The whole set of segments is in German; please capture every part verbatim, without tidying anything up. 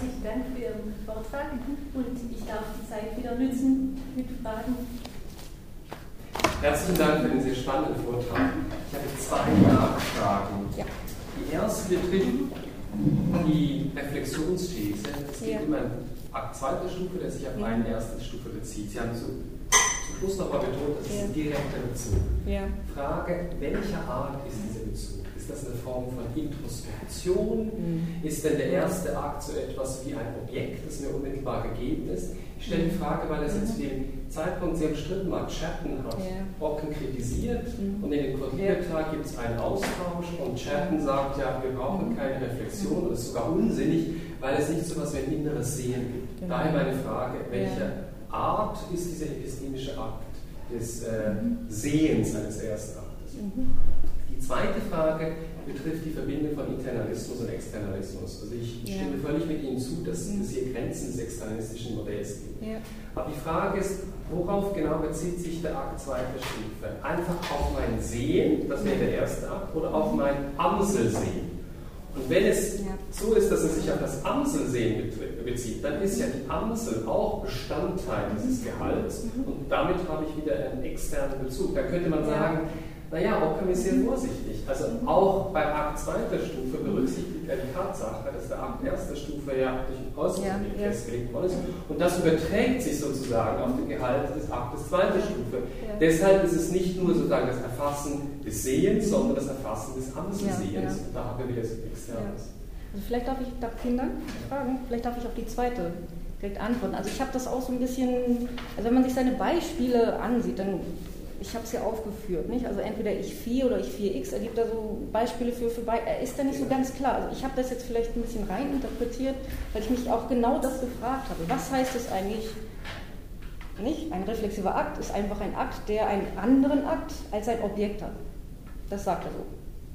herzlichen Dank für Ihren Vortrag und ich darf die Zeit wieder nutzen mit Fragen. Herzlichen Dank für den sehr spannenden Vortrag. Ich habe zwei Nachfragen. Ja. Die erste betrifft die Reflexionsthese. Es gibt ja. immer einen Akt zweiter Stufe, der sich auf ja. eine erste Stufe bezieht. Sie haben so zum Schluss nochmal betont, das ist ja. ein direkter Bezug. Ja. Frage, welcher Art ist dieser Bezug? Ist das eine Form von Introspektion? Mhm. Ist denn der erste Akt so etwas wie ein Objekt, das mir unmittelbar gegeben ist? Ich stelle die Frage, weil das jetzt zu dem Zeitpunkt sehr bestritten war. Chatton hat ja. Ocken kritisiert mhm. und in dem Codiertag gibt es einen Austausch und Chatton sagt ja, wir brauchen keine Reflexion, das ist sogar unsinnig, weil es nicht so etwas wie ein inneres Sehen gibt. Genau. Daher meine Frage, welche ja. Art ist dieser epistemische Akt des äh, mhm. Sehens eines ersten Aktes? Mhm. Die zweite Frage betrifft die Verbindung von Internalismus und Externalismus. Also ich ja. stimme völlig mit Ihnen zu, dass es hier Grenzen des externalistischen Modells gibt. Ja. Aber die Frage ist, worauf genau bezieht sich der Akt zweiter Stufe? Einfach auf mein Sehen, das wäre der erste Akt, oder auf mein Amselsehen? Und wenn es ja. so ist, dass es sich auf das Amselsehen bezieht, dann ist ja die Amsel auch Bestandteil dieses Gehalts mhm. und damit habe ich wieder einen externen Bezug. Da könnte man sagen, naja, Occam ist sehr vorsichtig. Also auch bei Akt zweiter Stufe berücksichtigt er die Tatsache, dass der Akt erster Stufe ja durch den Äußeren ja, ja. festgelegt worden ist. Und das überträgt sich sozusagen auf den Gehalt des Aktes zweiter Stufe. Ja. Deshalb ist es nicht nur sozusagen das Erfassen des Sehens, sondern das Erfassen des Amselsehens. Ja, ja. Und da haben wir wieder das Externes. Ja. Also vielleicht darf ich, darf, vielen Dank, fragen, vielleicht darf ich auf die zweite direkt antworten. Also ich habe das auch so ein bisschen, also wenn man sich seine Beispiele ansieht, dann ich habe es ja aufgeführt, nicht? Also entweder ich vier oder ich vier x, er gibt da so Beispiele für, für bei, er ist da nicht so ganz klar. Also ich habe das jetzt vielleicht ein bisschen reininterpretiert, weil ich mich auch genau das gefragt habe. Was heißt es eigentlich, nicht? Ein reflexiver Akt ist einfach ein Akt, der einen anderen Akt als ein Objekt hat. Das sagt er so.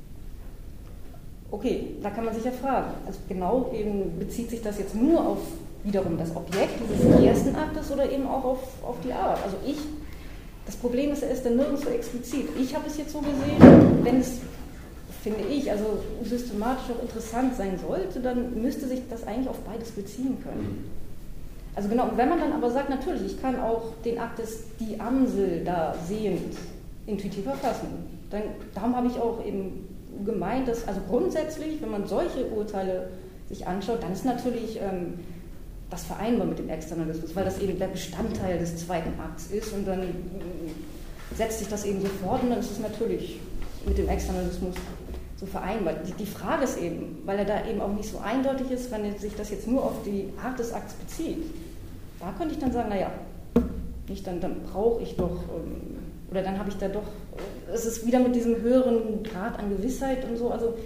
Okay, da kann man sich ja fragen. Also genau eben bezieht sich das jetzt nur auf wiederum das Objekt dieses ersten Aktes oder eben auch auf, auf die Art. Also ich Das Problem ist, er ist dann nirgends so explizit. Ich habe es jetzt so gesehen, wenn es, finde ich, also systematisch auch interessant sein sollte, dann müsste sich das eigentlich auf beides beziehen können. Also genau, und wenn man dann aber sagt, natürlich, ich kann auch den Akt des die Amsel da sehend intuitiv erfassen, dann darum habe ich auch eben gemeint, dass also grundsätzlich, wenn man solche Urteile sich anschaut, dann ist natürlich ähm, das vereinbar mit dem Externalismus, weil das eben der Bestandteil des zweiten Akts ist und dann setzt sich das eben so fort und dann ist es natürlich mit dem Externalismus so vereinbar. Die, die Frage ist eben, weil er da eben auch nicht so eindeutig ist, wenn sich das jetzt nur auf die Art des Akts bezieht, da könnte ich dann sagen, naja, nicht, dann, dann brauche ich doch, oder dann habe ich da doch, es ist wieder mit diesem höheren Grad an Gewissheit und so, also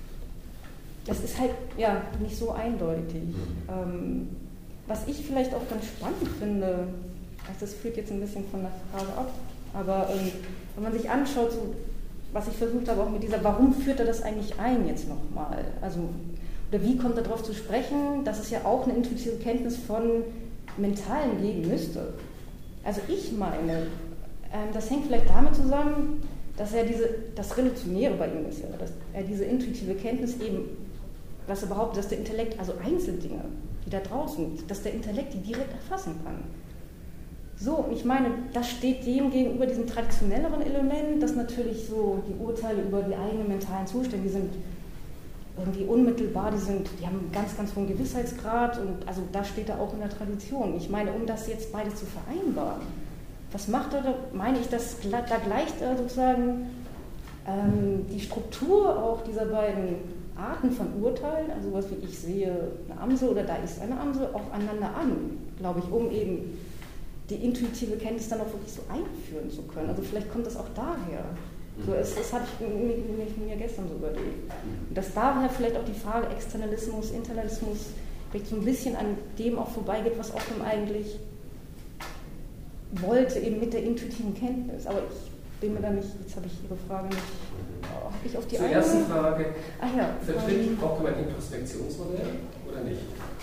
das ist halt ja nicht so eindeutig. Ähm, Was ich vielleicht auch ganz spannend finde, also das führt jetzt ein bisschen von der Frage ab, aber ähm, wenn man sich anschaut, so, was ich versucht habe auch mit dieser, warum führt er das eigentlich ein jetzt nochmal? Also, oder wie kommt er darauf zu sprechen, dass es ja auch eine intuitive Kenntnis von Mentalem geben müsste? Also ich meine, ähm, das hängt vielleicht damit zusammen, dass er diese, das Revolutionäre bei ihm ist ja, dass er diese intuitive Kenntnis eben, was er behauptet, dass der Intellekt, also Einzeldinge, die da draußen, dass der Intellekt die direkt erfassen kann. So, ich meine, das steht dem gegenüber diesem traditionelleren Element, dass natürlich so die Urteile über die eigenen mentalen Zustände, die sind irgendwie unmittelbar, die sind, die haben einen ganz, ganz hohen Gewissheitsgrad und also da steht er auch in der Tradition. Ich meine, um das jetzt beides zu vereinbaren, was macht er da? Meine ich, dass da gleicht er sozusagen ähm, die Struktur auch dieser beiden Arten von Urteilen, also was wie ich sehe eine Amsel oder da ist eine Amsel, aufeinander an, glaube ich, um eben die intuitive Kenntnis dann auch wirklich so einführen zu können. Also vielleicht kommt das auch daher. So, es, das hatte ich mir, mir, mir gestern so überlegt. Und dass daher vielleicht auch die Frage Externalismus, Internalismus vielleicht so ein bisschen an dem auch vorbeigeht, was Occam eigentlich wollte, eben mit der intuitiven Kenntnis. Aber ich bin mir da nicht, jetzt habe ich Ihre Frage nicht, oh, habe ich auf die Zur eine? ersten Frage, Ach ja, vertritt Occam ein Introspektionsmodell oder nicht?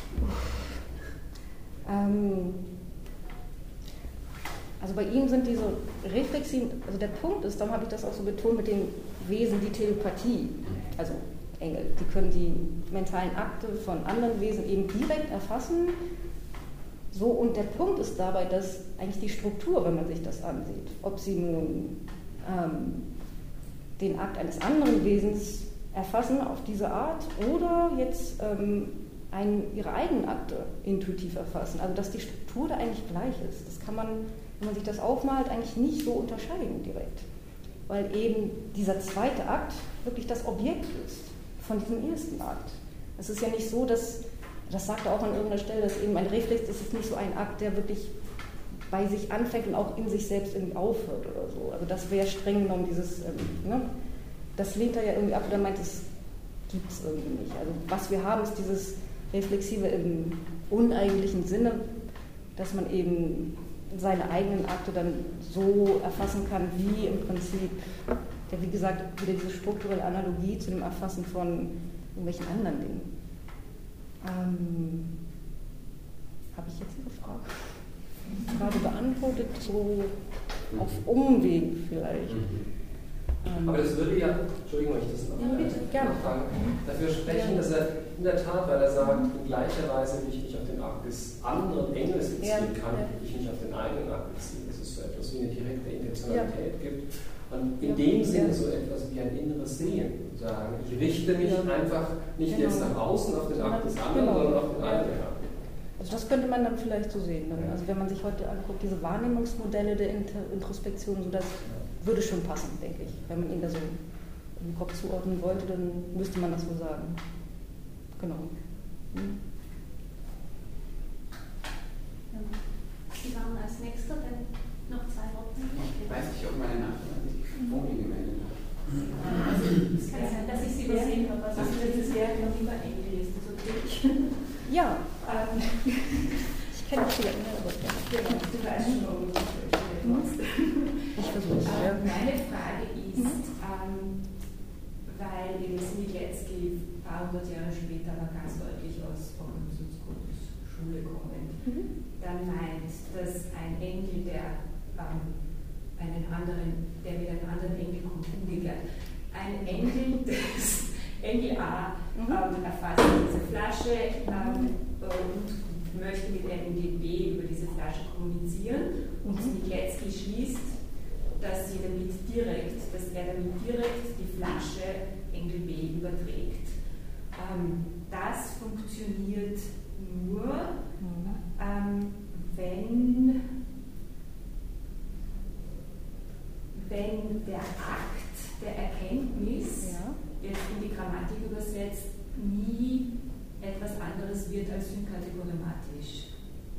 Ähm, also bei ihm sind diese reflexiven, also der Punkt ist, darum habe ich das auch so betont mit den Wesen, die Telepathie, also Engel. Die können die mentalen Akte von anderen Wesen eben direkt erfassen. So, und der Punkt ist dabei, dass eigentlich die Struktur, wenn man sich das ansieht, ob sie nun ähm, den Akt eines anderen Wesens erfassen auf diese Art oder jetzt ähm, ein, ihre eigenen Akte intuitiv erfassen. Also dass die Struktur da eigentlich gleich ist. Das kann man, wenn man sich das aufmalt, eigentlich nicht so unterscheiden direkt. Weil eben dieser zweite Akt wirklich das Objekt ist von diesem ersten Akt. Es ist ja nicht so, dass, das sagt er auch an irgendeiner Stelle, dass eben ein Reflex, das ist nicht so ein Akt, der wirklich bei sich anfängt und auch in sich selbst irgendwie aufhört oder so. Also das wäre streng genommen dieses, ähm, ne? Das lehnt er ja irgendwie ab oder meint, es gibt es irgendwie nicht. Also was wir haben, ist dieses Reflexive im uneigentlichen Sinne, dass man eben seine eigenen Akte dann so erfassen kann, wie im Prinzip, ja, wie gesagt, wieder diese strukturelle Analogie zu dem Erfassen von irgendwelchen anderen Dingen. Ähm, Habe ich jetzt Ihre Frage? Frage beantwortet, so auf Umwegen vielleicht. Mhm. Aber das würde ja, Entschuldigung, wenn ich das noch, ja, bitte, gerne. noch frage, dafür sprechen, dass er in der Tat, weil er sagt, in gleicher Weise, wie ich mich auf den Akt des anderen Engels beziehen ja, kann, ja. wie ich mich auf den eigenen Akt beziehe, dass es so etwas wie eine direkte Intentionalität ja. gibt. Und in ja. dem Sinne ja. so etwas wie ein inneres Sehen. Sagen, ich richte mich ja. einfach nicht genau. jetzt nach außen auf den Akt des anderen, genau. sondern auf den ja. eigenen Akt. Also das könnte man dann vielleicht so sehen. Dann. Also wenn man sich heute anguckt, diese Wahrnehmungsmodelle der Inter- Introspektion, so das würde schon passen, denke ich. Wenn man ihn da so im Kopf zuordnen wollte, dann müsste man das so sagen. Genau. Hm. Sie waren als Nächster, dann noch zwei Worte. Ich weiß nicht, ob meine Nachbarin sich vor mir gemeldet hat. Also, es kann sein, dass ich Sie übersehen habe. Also, das wäre noch lieber Engel, ist das okay? Ja, ähm, ich kenne viele Engel, aber ja. Genau, du weißt schon, warum ich das stellen muss. Ich versuche es. Ja. Meine Frage ist, ähm, weil eben Smilecki ein paar hundert Jahre später aber ganz deutlich aus Organisationsgrunds Schule kommend, Mhm. dann meint, dass ein Engel, der ähm, einen anderen, der mit einem anderen Engel kommt, umgekehrt, ein Engel des Engel A Mhm. ähm, erfasst diese Flasche ähm, und möchte mit Engel B über diese Flasche kommunizieren und Smilecki schließt, dass sie damit direkt, dass er damit direkt die Flasche Engel B überträgt. Ähm, das funktioniert nur, Mhm. ähm, wenn, wenn der Akt der Erkenntnis, Ja. jetzt in die Grammatik übersetzt, nie etwas anderes wird als synkategorematisch.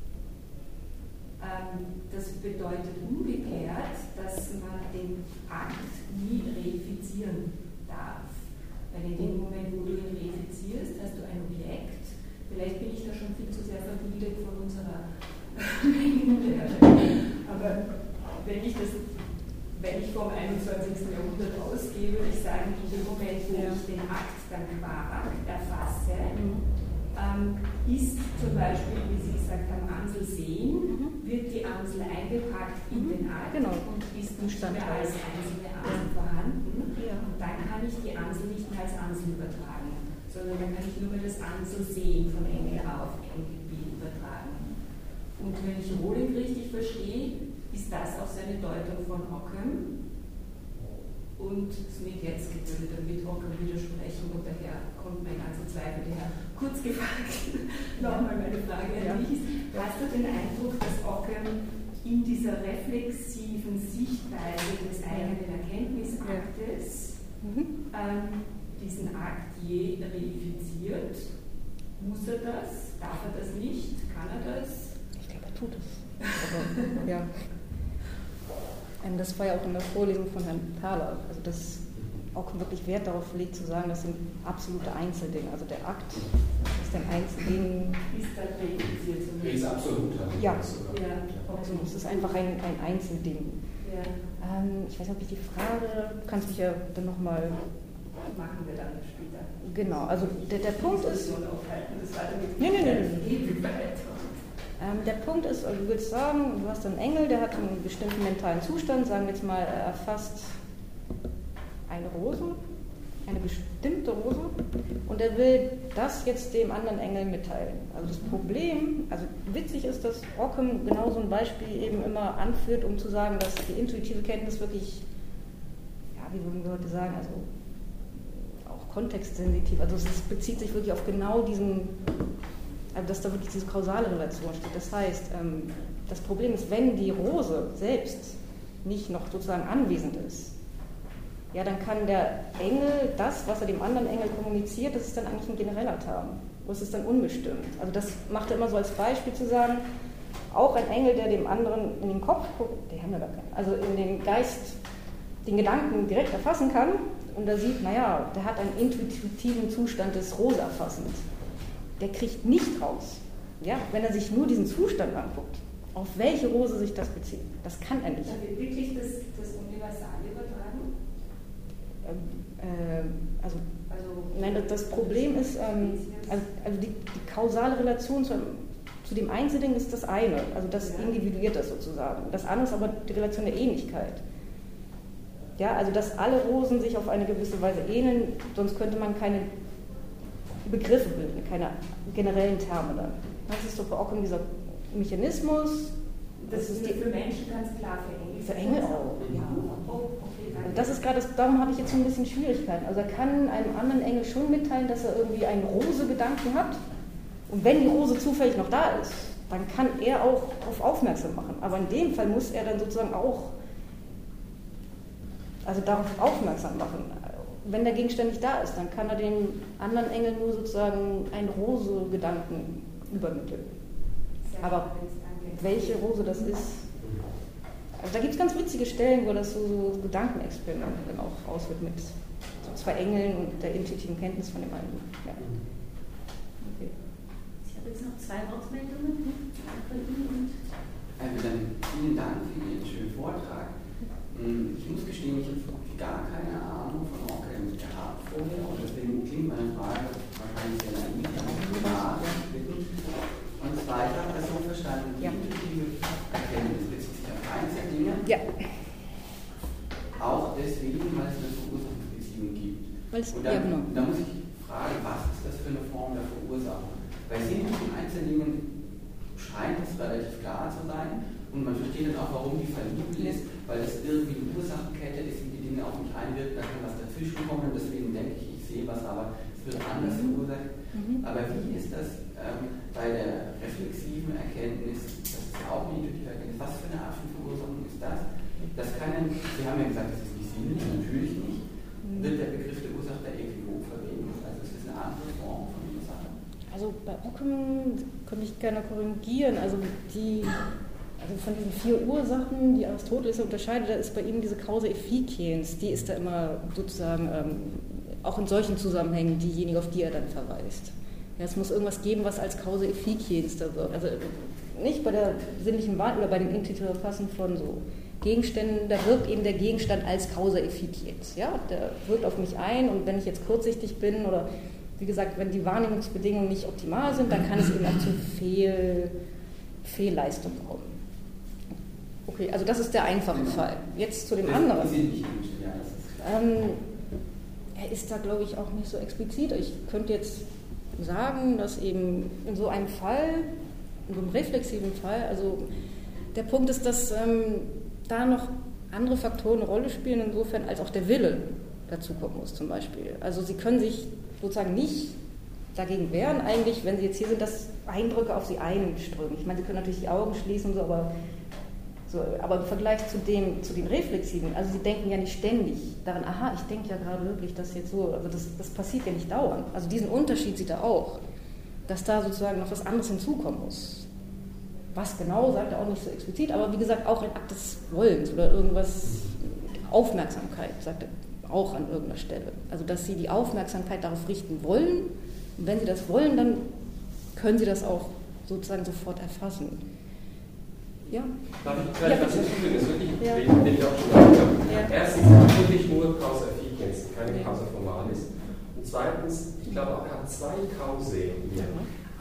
Ähm, das bedeutet umgekehrt, dass man den Akt nie reifizieren darf. Weil in dem Moment, wo du ihn reifizierst, hast du ein Objekt. Vielleicht bin ich da schon viel zu sehr verbildet von unserer Mengenlehre. Aber wenn ich das wenn ich vom einundzwanzigsten Jahrhundert ausgehe, würde ich sagen, in dem Moment, wo ja. ich den Akt dann qua Akt erfasse, Mhm. ähm, ist zum Beispiel, wie Sie gesagt haben, Amsel sehen, Mhm. wird die Amsel eingepackt in Mhm. den Akt Genau. und ist nicht Stand mehr halt. als einzelne Amsel vorhanden. Ja. Und dann kann ich die Amsel nicht mehr als Amsel übertragen, sondern dann kann ich nur mehr das Amsel sehen von Engel A auf Engel B übertragen. Und wenn ich Rohling richtig verstehe, ist das auch seine Deutung von Ockham. Und Smilecki würde damit Ockham widersprechen und daher kommt mein ganzer Zweifel her. Kurz gefragt, nochmal meine Frage an dich. Hast du den Eindruck, dass Ockham in dieser reflexiven Sichtweise des eigenen Erkenntnisaktes Mhm. ähm, diesen Akt je reifiziert? Muss er das? Darf er das nicht? Kann er das? Ich glaube, er tut es. Aber, ja. Ähm, Das war ja auch in der Vorlesung von Herrn Perler, also dass auch wirklich Wert darauf legt zu sagen, das sind absolute Einzeldinge. Also der Akt ist ein Einzelding. Ist das reifiziert? Er ist absolut. Ja. Ja, Also es ist einfach ein, ein Einzelding. ja. Ähm, ich weiß nicht, ob ich die Frage, du kannst mich ja dann nochmal. Machen wir dann später. Genau, also der, der Punkt ist. Aufhalten, das war damit Nee, nee, nee, nee. ewig weit. Ähm, der Punkt ist, also du willst sagen, du hast einen Engel, der hat einen bestimmten mentalen Zustand, sagen wir jetzt mal, er erfasst eine Rose eine bestimmte Rose, und er will das jetzt dem anderen Engel mitteilen. Also das Problem, also witzig ist, dass Ockham genau so ein Beispiel eben immer anführt, um zu sagen, dass die intuitive Kenntnis wirklich, ja, wie würden wir heute sagen, also auch kontextsensitiv, also es bezieht sich wirklich auf genau diesen, also dass da wirklich diese kausale Relation steht. Das heißt, ähm, das Problem ist, wenn die Rose selbst nicht noch sozusagen anwesend ist, ja, dann kann der Engel das, was er dem anderen Engel kommuniziert, das ist dann eigentlich ein genereller Term. Das ist dann unbestimmt. Also das macht er immer so als Beispiel zu sagen, auch ein Engel, der dem anderen in den Kopf guckt, der haben ja gar keinen, also in den Geist, den Gedanken direkt erfassen kann und da sieht, naja, der hat einen intuitiven Zustand des Rose-Erfassens. Der kriegt nicht raus, ja, wenn er sich nur diesen Zustand anguckt, auf welche Rose sich das bezieht. Das kann er nicht. Dann wird wirklich das, das Universal übertragen? Ähm, äh, also, also, nein, das, das Problem ist, ähm, also, also die, die kausale Relation zu, zu dem Einzelnen ist das eine, also das ja. individuiert das sozusagen. Das andere ist aber die Relation der Ähnlichkeit. Ja, also dass alle Rosen sich auf eine gewisse Weise ähneln, sonst könnte man keine Begriffe bilden, keine generellen Terme dann. Das ist doch bei Ockham dieser Mechanismus. Das, das ist die, für Menschen ganz klar, für Engel. Für Engel auch, ja. Oh, okay, also das ist gerade, darum habe ich jetzt so ein bisschen Schwierigkeiten. Also er kann einem anderen Engel schon mitteilen, dass er irgendwie einen Rose-Gedanken hat. Und wenn die Rose zufällig noch da ist, dann kann er auch darauf aufmerksam machen. Aber in dem Fall muss er dann sozusagen auch also darauf aufmerksam machen. Wenn der Gegenstand nicht da ist, dann kann er den anderen Engel nur sozusagen einen Rose-Gedanken übermitteln. Aber welche Rose das ist, also da gibt es ganz witzige Stellen, wo das so, so Gedankenexperimente dann auch auswirkt mit so zwei Engeln und der intuitiven Kenntnis von dem einen. Ja. Okay. Ich habe jetzt noch zwei Wortmeldungen von Ihnen. Also dann vielen Dank für Ihren schönen Vortrag. Ich muss gestehen, ich habe gar keine Ahnung von Ockham gehabt vorher und deswegen klingt meine Frage wahrscheinlich sehr naiv. Und zweiter hat das so verstanden, die intuitive Erkenntnis bezieht sich auf Einzeldinge. Ja. Auch deswegen, weil es eine Verursachungsbeziehung gibt. Und dann, ja, genau. da muss ich fragen, was ist das für eine Form der Verursachung? Bei sinnlichen Einzeldingen scheint es relativ klar zu sein und man versteht dann auch, warum die verliebt ist, weil es irgendwie eine Ursachenkette ist, wie die Dinge auf mich einwirken, da kann was dazwischen kommen und deswegen denke ich, ich sehe was, aber es wird anders verursacht. Mhm. Aber wie ist das ähm, bei der reflexiven Erkenntnis, das ist ja auch eine intuitive Erkenntnis, was für eine Art von Verursachung ist das? Das kann dann, Sie haben ja gesagt, das ist nicht sinnlich, natürlich nicht, mhm. wird der Begriff der Ursache der Äquivok verwendet, also es ist eine andere Form von Ursache. Also bei Ockham könnte ich gerne korrigieren, also die Also von diesen vier Ursachen, die Aristoteles unterscheidet, da ist bei ihm diese Causa efficiens, die ist da immer sozusagen ähm, auch in solchen Zusammenhängen diejenige, auf die er dann verweist. Ja, es muss irgendwas geben, was als Causa efficiens da wird. Also nicht bei der sinnlichen Wahl oder bei dem intuitiven Erfassen von so Gegenständen, da wirkt eben der Gegenstand als Causa efficiens. Ja, der wirkt auf mich ein und wenn ich jetzt kurzsichtig bin oder wie gesagt, wenn die Wahrnehmungsbedingungen nicht optimal sind, dann kann es eben auch zu Fehl, Fehlleistung kommen. Okay, also das ist der einfache genau. Fall. Jetzt zu dem das anderen. Ähm, er ist da, glaube ich, auch nicht so explizit. Ich könnte jetzt sagen, dass eben in so einem Fall, in so einem reflexiven Fall, also der Punkt ist, dass ähm, da noch andere Faktoren eine Rolle spielen, insofern als auch der Wille dazukommen muss zum Beispiel. Also Sie können sich sozusagen nicht dagegen wehren eigentlich, wenn Sie jetzt hier sind, dass Eindrücke auf Sie einströmen. Ich meine, Sie können natürlich die Augen schließen und so, aber So, aber im Vergleich zu, dem, zu den Reflexiven, also Sie denken ja nicht ständig daran, aha, ich denke ja gerade wirklich, dass jetzt so, also das, das passiert ja nicht dauernd. Also diesen Unterschied sieht er auch, dass da sozusagen noch was anderes hinzukommen muss. Was genau, sagt er auch nicht so explizit, aber wie gesagt, auch ein Akt des Wollens oder irgendwas, Aufmerksamkeit, sagt er auch an irgendeiner Stelle. Also dass Sie die Aufmerksamkeit darauf richten wollen und wenn Sie das wollen, dann können Sie das auch sozusagen sofort erfassen. Ja. Darf ich vielleicht ja, was hinzufügen? Das ist wirklich ja. den, den ich auch schon gesagt habe. Ja. Erstens, wirklich nur Causa efficiens, keine ja. Causa formalis. Und zweitens, ich glaube auch, er hat zwei Causae hier. Ja.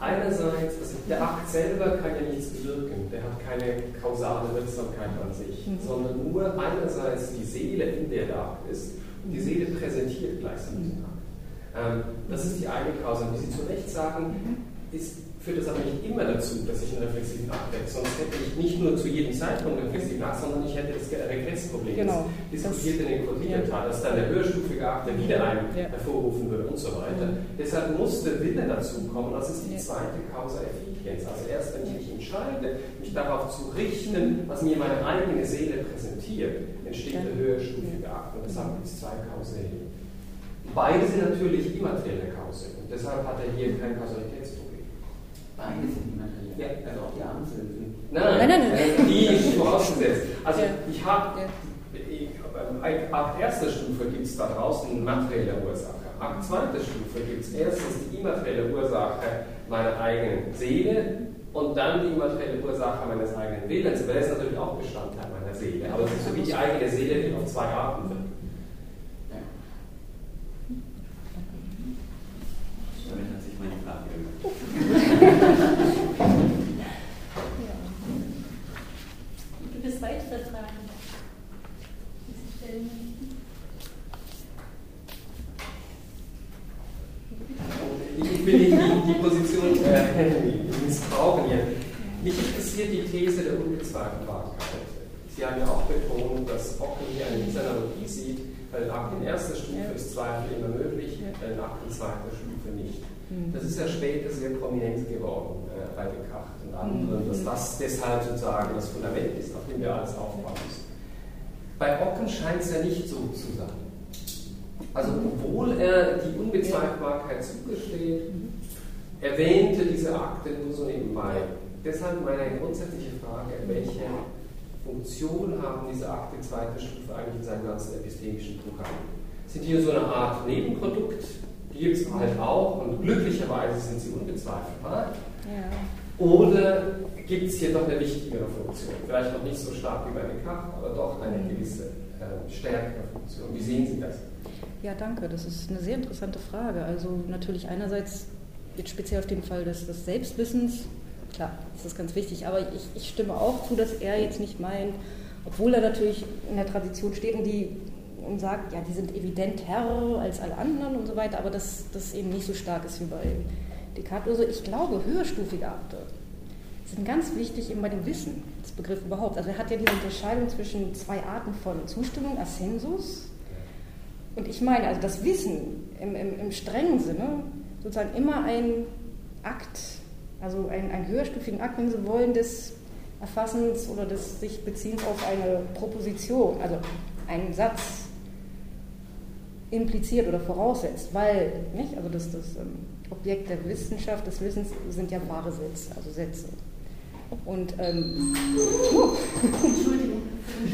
Einerseits, also der Akt selber kann ja nichts bewirken, der hat keine kausale Wirksamkeit an sich, mhm. sondern nur einerseits die Seele, in der der Akt ist, und die Seele präsentiert gleichsam den Akt. Ähm, das ist die eine Causa. Wie Sie zu Recht sagen, ist, führt das aber nicht immer dazu, dass ich einen reflexiven Akt hätte, sonst hätte ich nicht nur zu jedem Zeitpunkt einen reflexiven Akt, sondern ich hätte das Regressproblem, genau. das diskutiert in den Kodierteil, dass dann der höherstufige Akt der wieder einen ja. hervorrufen würde und so weiter. Mhm. Deshalb muss der Wille dazu kommen, das ist die ja. zweite Causa efficiens. Also erst wenn ich mich entscheide, mich darauf zu richten, was mir meine eigene Seele präsentiert, entsteht ja. der höherstufige Akt. Und deshalb gibt es zwei Kausale. Beide sind natürlich immaterielle Cause und deshalb hat er hier kein Kausalitätsproblem. Beide sind immateriell. Ja, also auch die Amseln sind. Nein, nein, nein, nein. Die vorausgesetzt. Also ja. ich habe, ja. ab erster Stufe gibt es da draußen eine materielle Ursache. Ab zweiter Stufe gibt es erstens die immaterielle Ursache meiner eigenen Seele und dann die immaterielle Ursache meines eigenen Willens. Aber das ist natürlich auch Bestandteil meiner Seele. Aber es ist so wie die eigene Seele, die auf zwei Arten wirkt. Damit hat sich meine Frage gemacht. Ja. Gibt es weitere Fragen, die Sie stellen möchten? Ich will nicht die, die Position äh, missbrauchen hier. Mich interessiert die These der Unbezweifelbarkeit. Sie haben ja auch betont, dass Ockham hier eine Analogie sieht, bei den Akten in erster Stufe ja. ist Zweifel immer möglich, bei den Akten in zweiter Stufe nicht. Mhm. Das ist ja später sehr prominent geworden äh, bei Descartes und anderen, mhm. dass das deshalb sozusagen das Fundament ist, auf dem wir alles aufbauen müssen. Bei Ockham scheint es ja nicht so zu sein. Also obwohl er die Unbezweifelbarkeit zugesteht, mhm. erwähnte diese Akte nur so nebenbei. Deshalb meine grundsätzliche Frage, welche Funktion haben diese Akte zweiter Stufe eigentlich in seinem ganzen epistemischen Programm? Sind die so eine Art Nebenprodukt? Die gibt es halt auch und glücklicherweise sind sie unbezweifelbar. Ja. Oder gibt es hier doch eine wichtigere Funktion? Vielleicht noch nicht so stark wie bei Descartes, aber doch eine gewisse äh, stärkere Funktion. Wie sehen Sie das? Ja, danke. Das ist eine sehr interessante Frage. Also natürlich einerseits jetzt speziell auf den Fall des, des Selbstwissens. Klar, das ist ganz wichtig, aber ich, ich stimme auch zu, dass er jetzt nicht meint, obwohl er natürlich in der Tradition steht und, die, und sagt, ja, die sind evident Herr als alle anderen und so weiter, aber dass das eben nicht so stark ist wie bei Descartes. Also ich glaube, höherstufige Akte sind ganz wichtig eben bei dem Wissen, das Begriff überhaupt. Also er hat ja diese Unterscheidung zwischen zwei Arten von Zustimmung, Assensus, und ich meine, also das Wissen im, im, im strengen Sinne, sozusagen immer ein Akt, also einen, einen höherstufigen Akt, wenn Sie wollen, des Erfassens oder des sich Beziehens auf eine Proposition, also einen Satz impliziert oder voraussetzt, weil, nicht? Also das, das ähm, Objekt der Wissenschaft, des Wissens sind ja wahre Sätze, also Sätze. Und, ähm, oh. Entschuldigung,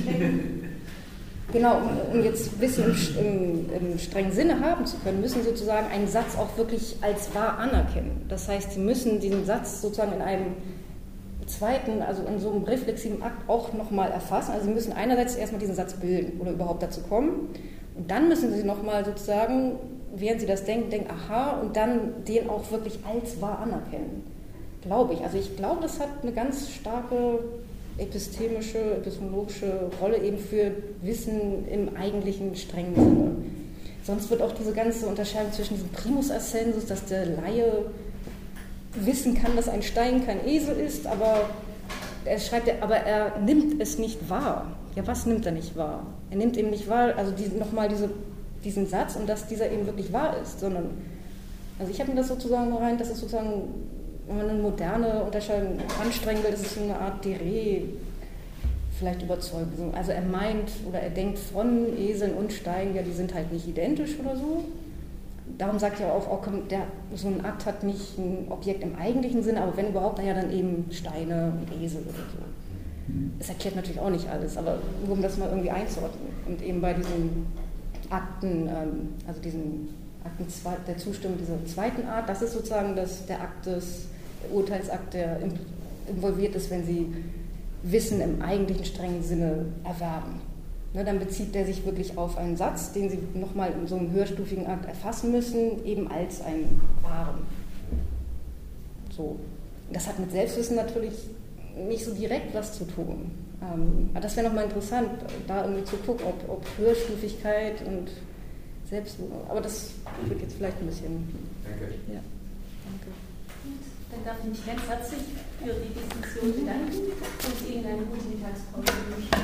genau, um, um jetzt Wissen im, im, im strengen Sinne haben zu können, müssen Sie sozusagen einen Satz auch wirklich als wahr anerkennen. Das heißt, Sie müssen diesen Satz sozusagen in einem zweiten, also in so einem reflexiven Akt auch nochmal erfassen. Also Sie müssen einerseits erstmal diesen Satz bilden oder überhaupt dazu kommen. Und dann müssen Sie nochmal sozusagen, während Sie das denken, denken, aha, und dann den auch wirklich als wahr anerkennen. Glaube ich. Also ich glaube, das hat eine ganz starke epistemische, epistemologische Rolle eben für Wissen im eigentlichen strengen Sinne. Sonst wird auch diese ganze Unterscheidung zwischen diesem Primus Ascensus, dass der Laie wissen kann, dass ein Stein kein Esel ist, aber er schreibt, aber er nimmt es nicht wahr. Ja, was nimmt er nicht wahr? Er nimmt eben nicht wahr, also die, nochmal diese, diesen Satz und dass dieser eben wirklich wahr ist, sondern, also ich habe mir das sozusagen rein, das ist sozusagen, wenn man eine moderne Unterscheidung anstrengen will, das ist so eine Art Dere, vielleicht Überzeugung. Also er meint oder er denkt von Eseln und Steinen, ja, die sind halt nicht identisch oder so. Darum sagt ja auch, auch der, so ein Akt hat nicht ein Objekt im eigentlichen Sinne, aber wenn überhaupt, naja, dann eben Steine und Esel oder so. Das erklärt natürlich auch nicht alles, aber nur um das mal irgendwie einzuordnen. Und eben bei diesen Akten, also diesen Akten der Zustimmung dieser zweiten Art, das ist sozusagen das, der Akt des der Urteilsakt, der involviert ist, wenn Sie Wissen im eigentlichen strengen Sinne erwerben. Ne, dann bezieht der sich wirklich auf einen Satz, den Sie nochmal in so einem höherstufigen Akt erfassen müssen, eben als einen wahren. So. So. Das hat mit Selbstwissen natürlich nicht so direkt was zu tun. Ähm, aber das wäre nochmal interessant, da irgendwie zu gucken, ob, ob Höherstufigkeit und Selbst... Aber das wird jetzt vielleicht ein bisschen... Danke. Ja, danke. Gut, dann darf ich mich ganz herzlich für die Diskussion bedanken und Ihnen eine gute Mittagspause wünschen.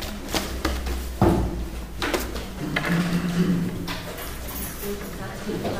Thank you.